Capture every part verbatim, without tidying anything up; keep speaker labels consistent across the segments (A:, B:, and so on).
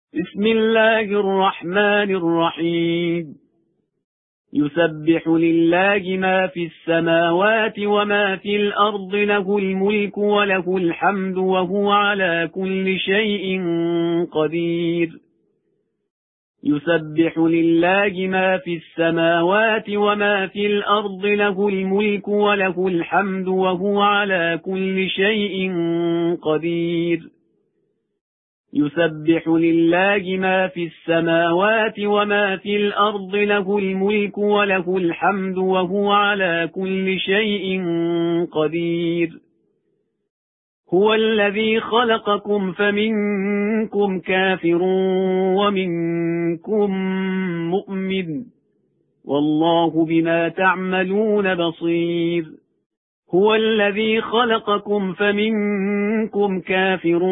A: بسم الله الرحمن الرحيم. يسبح لله ما في السماوات وما في الأرض، له الملك وله الحمد وهو على كل شيء قدير. يسبح لله ما في السماوات وما في الأرض، له الملك وله الحمد وهو على كل شيء قدير. يسبح لله ما في السماوات وما في الأرض، له الملك وله الحمد وهو على كل شيء قدير. هو الذي خلقكم فمنكم كافر ومنكم مؤمن، والله بما تعملون بصير. هو الذي خلقكم فمنكم كافر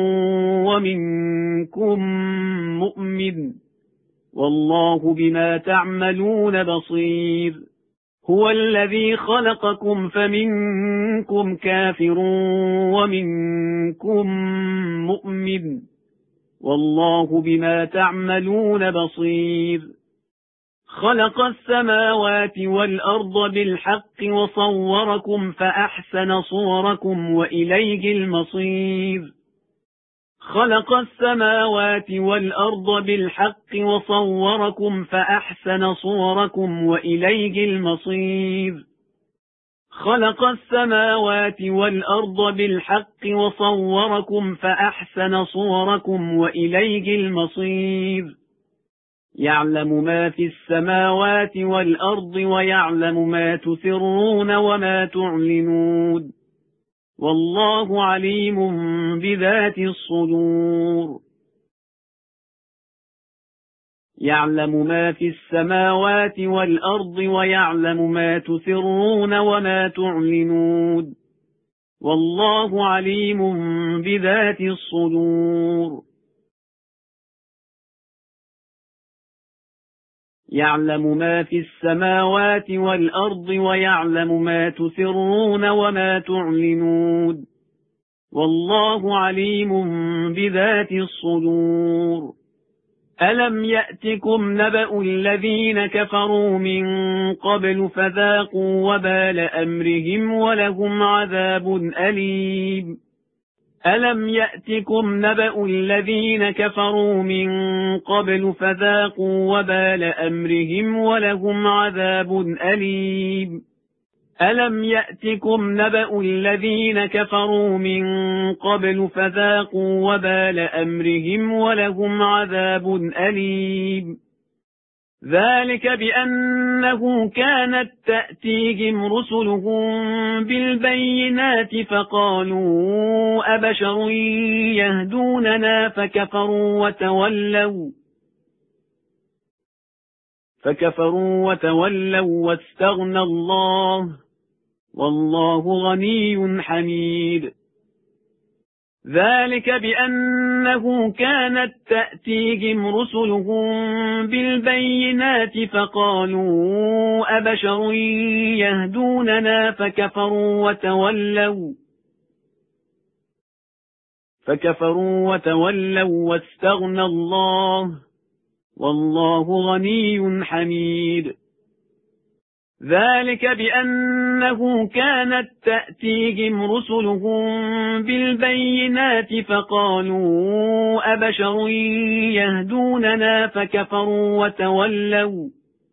A: ومنكم مؤمن، والله بما تعملون بصير. هو الذي خلقكم فمنكم كافر ومنكم مؤمن، والله بما تعملون بصير. خلق السماوات والأرض بالحق وصوركم فأحسن صوركم وإليه المصير. خلق السماوات والأرض بالحق وصوركم فأحسن صوركم وإليه المصير. خلق السماوات والأرض بالحق وصوركم فأحسن صوركم وإليه المصير. يعلم ما في السماوات والأرض ويعلم ما تسرون وما تعلنون، والله عليم بذات الصدور. يعلم ما في السماوات والأرض ويعلم ما تسرون وما تعلنون، والله عليم بذات الصدور. يعلم ما في السماوات والأرض ويعلم ما تسرون وما تعلنون، والله عليم بذات الصدور. ألم يأتكم نبأ الذين كفروا من قبل فذاقوا وبال أمرهم ولهم عذاب أليم. ألم يأتكم نبأ الذين كفروا من قبل فذاقوا وبال أمرهم ولهم عذاب أليم. ألم يأتكم نبأ الذين كفروا من قبل فذاقوا وبال أمرهم ولهم عذاب أليم. ذلك بأنه كانت تأتيهم رسلهم بالبينات فقالوا أبشر يهدوننا فكفروا وتولوا فكفروا وتولوا واستغنى الله، والله غني حميد. ذلك بأنه كانت تأتيهم رسلهم بالبينات فقالوا أبشر يهدوننا فكفروا وتولوا فكفروا وتولوا واستغنى الله، والله غني حميد. ذلك بأنه كانت تأتيهم رسلهم بالبينات فقالوا أبشر يهدوننا فكفروا وتولوا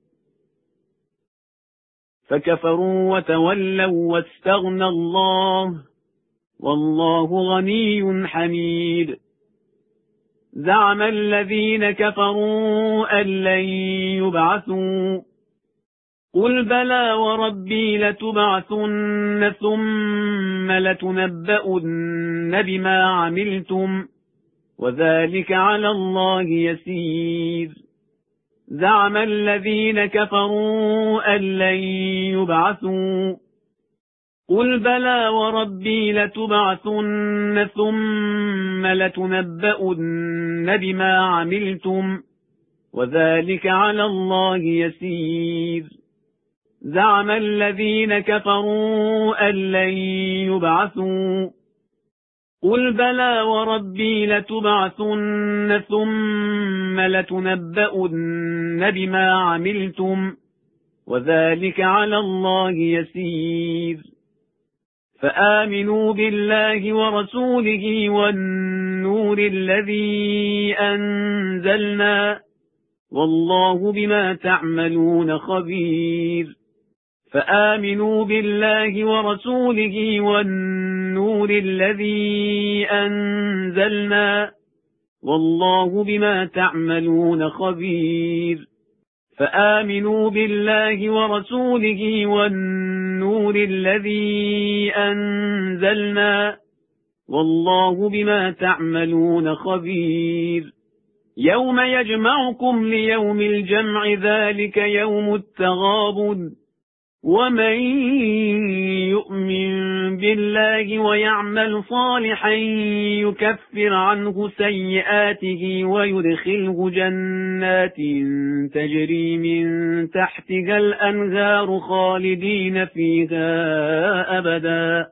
A: فكفروا وتولوا واستغنى الله، والله غني حميد. زعم الذين كفروا أن لن يبعثوا، قل بلى وربي لتبعثن ثم لتنبؤن بما عملتم، وذلك على الله يسير. زعم الذين كفروا أن لن يبعثوا، قل بلى وربي لتبعثن ثم لتنبؤن بما عملتم، وذلك على الله يسير. زعم الذين كفروا أن لن يبعثوا، قل بلى وربي لتبعثن ثم لتنبؤن بما عملتم وذلك على الله يسير فآمنوا بالله ورسوله والنور الذي أنزلنا والله بما تعملون خبير فآمنوا بالله ورسوله والنور الذي أنزلنا والله بما تعملون خبير فآمنوا بالله ورسوله والنور الذي أنزلنا والله بما تعملون خبير يوم يجمعكم ليوم الجمع ذلك يوم التغابن ومن يؤمن بالله ويعمل صالحا يكفر عنه سيئاته ويدخله جنات تجري من تحتها الأنهار خالدين فيها أبدا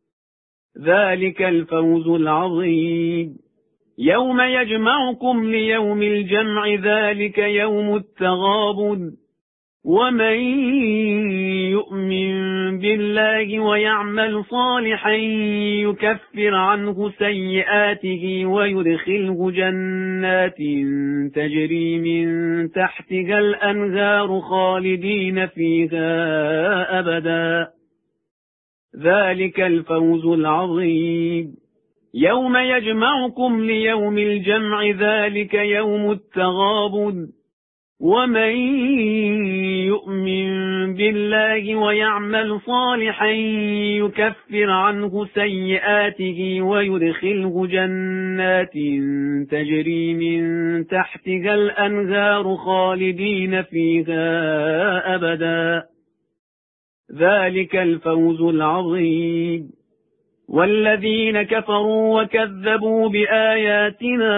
A: ذلك الفوز العظيم يوم يجمعكم ليوم الجمع ذلك يوم التغابن ومن يؤمن بالله ويعمل صالحا يكفر عنه سيئاته ويدخله جنات تجري من تحتها الأنهار خالدين فيها أبدا ذلك الفوز العظيم يوم يجمعكم ليوم الجمع ذلك يوم التغابن ومن يؤمن بالله ويعمل صالحا يكفر عنه سيئاته ويدخله جنات تجري من تحتها الأنهار خالدين فيها أبدا ذلك الفوز العظيم والذين كفروا وكذبوا بآياتنا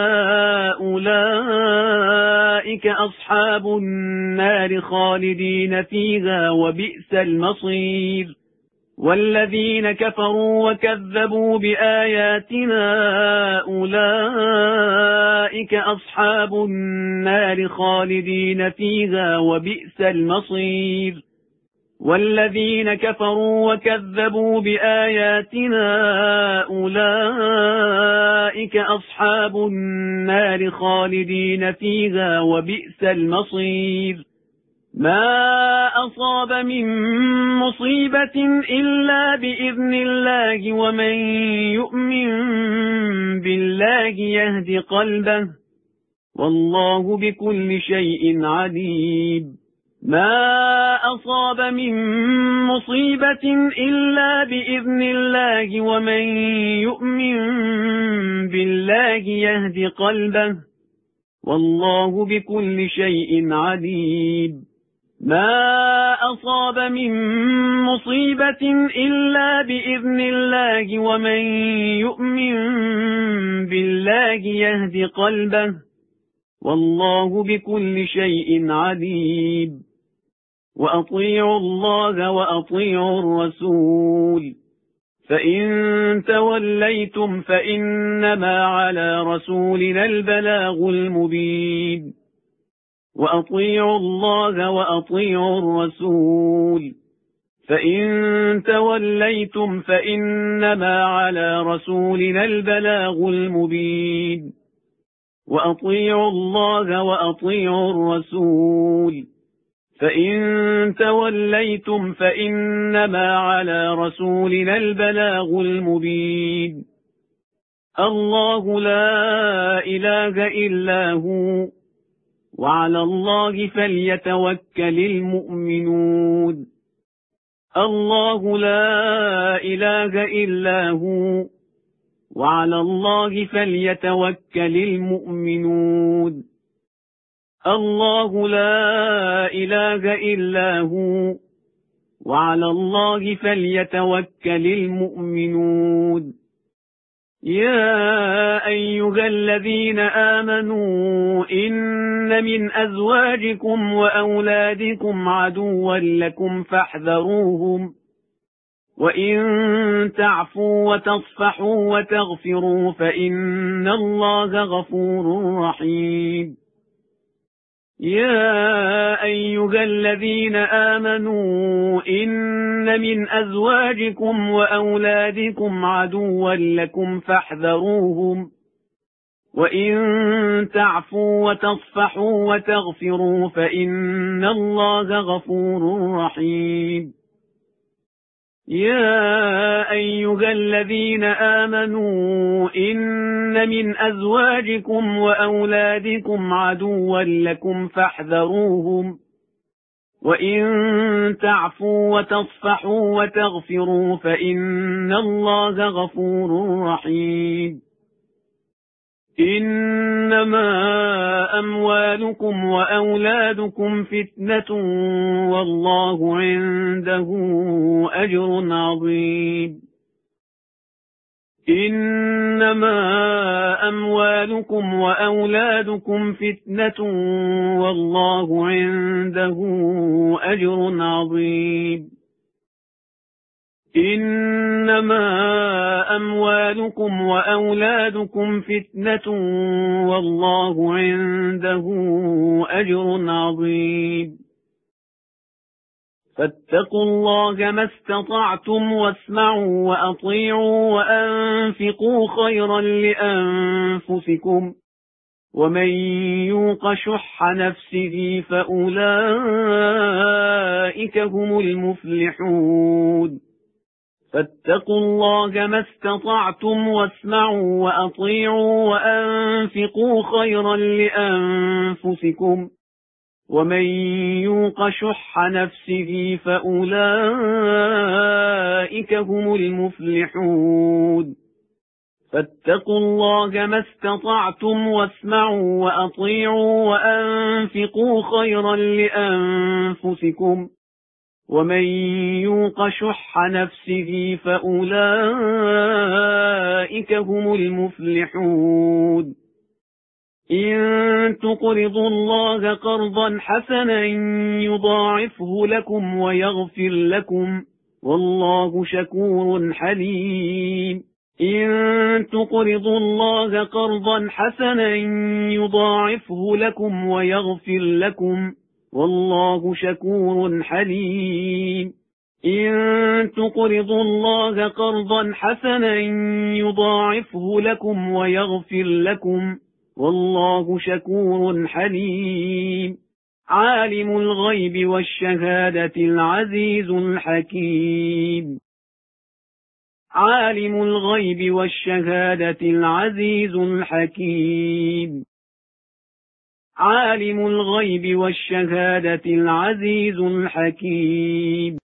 A: أولئك أصحاب النار خالدين فيها وبئس المصير والذين كفروا وكذبوا بآياتنا أولئك أصحاب النار خالدين فيها وبئس المصير والذين كفروا وكذبوا بآياتنا أولئك أصحاب النار خالدين فيها وبئس المصير ما أصاب من مصيبة إلا بإذن الله ومن يؤمن بالله يهد قلبه والله بكل شيء عليم ما أصاب من مصيبة إلا بإذن الله ومن يؤمن بالله يهد قلبه والله بكل شيء عليم ما أصاب من مصيبة إلا بإذن الله ومن يؤمن بالله يهد قلبه والله بكل شيء عليم وأطيعوا الله وأطيعوا الرسول فإن توليتم فإنما على رسولنا البلاغ المبين وأطيعوا الله وأطيعوا الرسول فإن توليتم فإنما على رسولنا البلاغ المبين وأطيعوا الله وأطيعوا الرسول فإن توليتم فإنما على رسولنا البلاغ المبين الله لا إله إلا هو وعلى الله فليتوكل المؤمنون الله لا إله إلا هو وعلى الله فليتوكل المؤمنون الله لا إله إلا هو وعلى الله فليتوكل المؤمنون يا أيها الذين آمنوا إن من أزواجكم وأولادكم عدوا لكم فاحذروهم وإن تعفوا وتصفحوا وتغفروا فإن الله غفور رحيم. يا أيها الذين آمنوا إن من أزواجكم وأولادكم عدوا لكم فاحذروهم، وإن تعفوا وتصفحوا وتغفروا فإن الله غفور رحيم. يا أيها الذين آمنوا إن من أزواجكم وأولادكم عدوا لكم فاحذروهم، وإن تعفوا وتصفحوا وتغفروا فإن الله غفور رحيم. إنما أموالكم وأولادكم فتنة والله عنده أجر عظيم. إنما أموالكم وأولادكم فتنة والله عنده أجر عظيم. إنما أموالكم وأولادكم فتنة والله عنده أجر عظيم. فاتقوا الله ما استطعتم واسمعوا وأطيعوا وأنفقوا خيرا لأنفسكم، ومن يوق شح نفسه فأولئك هم المفلحون. فاتقوا الله ما استطعتم واسمعوا وأطيعوا وأنفقوا خيرا لأنفسكم، ومن يوق شح نفسه فأولئك هم المفلحون. فاتقوا الله ما استطعتم واسمعوا وأطيعوا وأنفقوا خيرا لأنفسكم، ومن يوق شح نفسه فأولئك هم المفلحون. إن تقرضوا الله قرضا حسنا يضاعفه لكم ويغفر لكم والله شكور حليم. إن تقرضوا الله قرضا حسنا يضاعفه لكم ويغفر لكم والله شكور حليم. إن تقرضوا الله قرضا حسنا يضاعفه لكم ويغفر لكم والله شكور حليم. عالم الغيب والشهادة العزيز الحكيم. عالم الغيب والشهادة العزيز الحكيم. عالم الغيب والشهادة العزيز الحكيم.